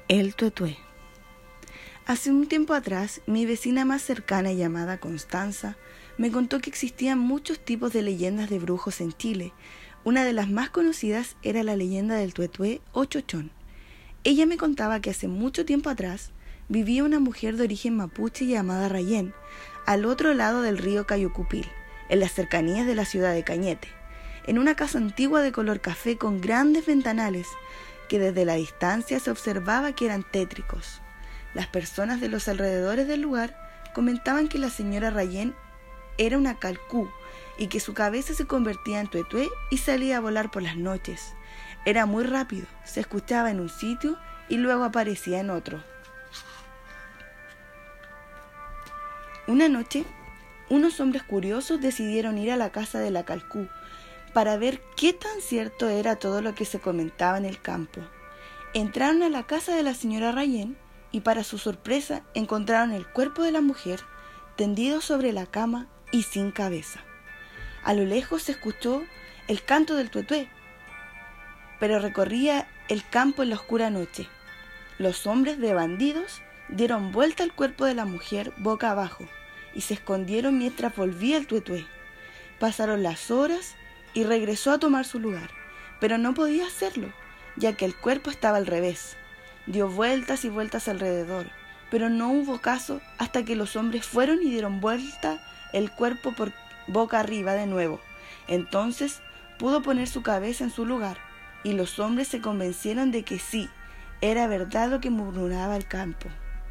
El tuetué. Hace un tiempo atrás, mi vecina más cercana, llamada Constanza, me contó que existían muchos tipos de leyendas de brujos en Chile. Una de las más conocidas era la leyenda del tuetué o chochón. Ella me contaba que hace mucho tiempo atrás vivía una mujer de origen mapuche llamada Rayén, al otro lado del río Cayucupil, en las cercanías de la ciudad de Cañete, en una casa antigua de color café con grandes ventanales, que desde la distancia se observaba que eran tétricos. Las personas de los alrededores del lugar comentaban que la señora Rayén era una calcú y que su cabeza se convertía en tuetué y salía a volar por las noches. Era muy rápido, se escuchaba en un sitio y luego aparecía en otro. Una noche, unos hombres curiosos decidieron ir a la casa de la calcú para ver qué tan cierto era todo lo que se comentaba en el campo. Entraron a la casa de la señora Rayén y para su sorpresa encontraron el cuerpo de la mujer tendido sobre la cama y sin cabeza. A lo lejos se escuchó el canto del tuetué, pero recorría el campo en la oscura noche. Los hombres de bandidos dieron vuelta al cuerpo de la mujer boca abajo y se escondieron mientras volvía el tuetué. Pasaron las horas y regresó a tomar su lugar, pero no podía hacerlo, ya que el cuerpo estaba al revés. Dio vueltas y vueltas alrededor, pero no hubo caso hasta que los hombres fueron y dieron vuelta el cuerpo por boca arriba de nuevo. Entonces pudo poner su cabeza en su lugar, y los hombres se convencieron de que sí, era verdad lo que murmuraba el campo.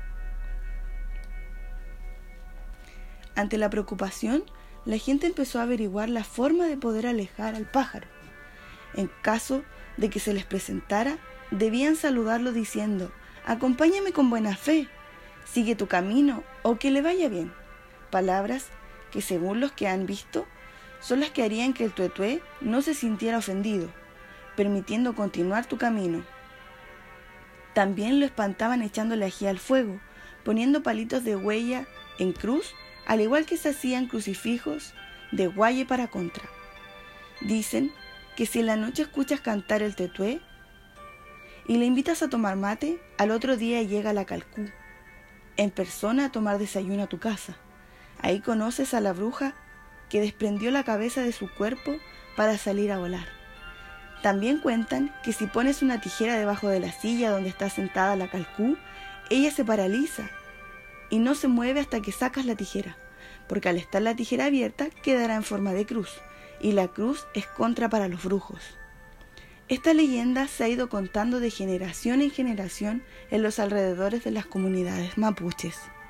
Ante la preocupación, la gente empezó a averiguar la forma de poder alejar al pájaro. En caso de que se les presentara, debían saludarlo diciendo: «Acompáñame con buena fe, sigue tu camino o que le vaya bien». Palabras que, según los que han visto, son las que harían que el tuetué no se sintiera ofendido, permitiendo continuar tu camino. También lo espantaban echándole ají al fuego, poniendo palitos de huella en cruz, al igual que se hacían crucifijos de guaye para contra. Dicen que si en la noche escuchas cantar el tuetué y le invitas a tomar mate, al otro día llega la calcú en persona a tomar desayuno a tu casa. Ahí conoces a la bruja que desprendió la cabeza de su cuerpo para salir a volar. También cuentan que si pones una tijera debajo de la silla donde está sentada la calcú, ella se paraliza y no se mueve hasta que sacas la tijera, porque al estar la tijera abierta quedará en forma de cruz, y la cruz es contra para los brujos. Esta leyenda se ha ido contando de generación en generación en los alrededores de las comunidades mapuches.